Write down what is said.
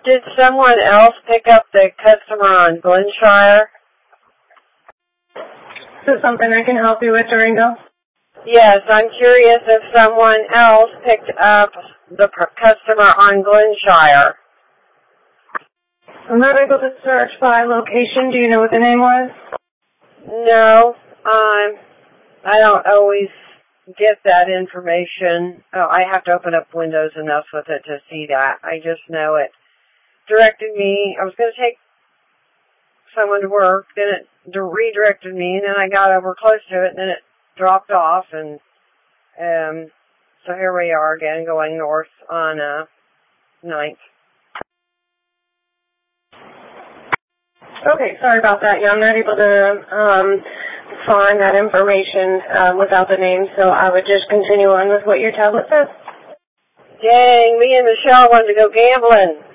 Did someone else pick up the customer on Glenshire? Is this something I can help you with, Durango? Yes, I'm curious if someone else picked up the customer on Glenshire. I'm not able to search by location. Do you know what the name was? No, I don't always get that information. Oh, I have to open up Windows enough with it to see that. I just know it directed me. I was going to take someone to work, then it redirected me, and then I got over close to it, and then it dropped off, and so here we are again going north on 9th. Okay, sorry about that. Yeah, I'm not able to find that information without the name, so I would just continue on with what your tablet says. Dang, me and Michelle wanted to go gambling.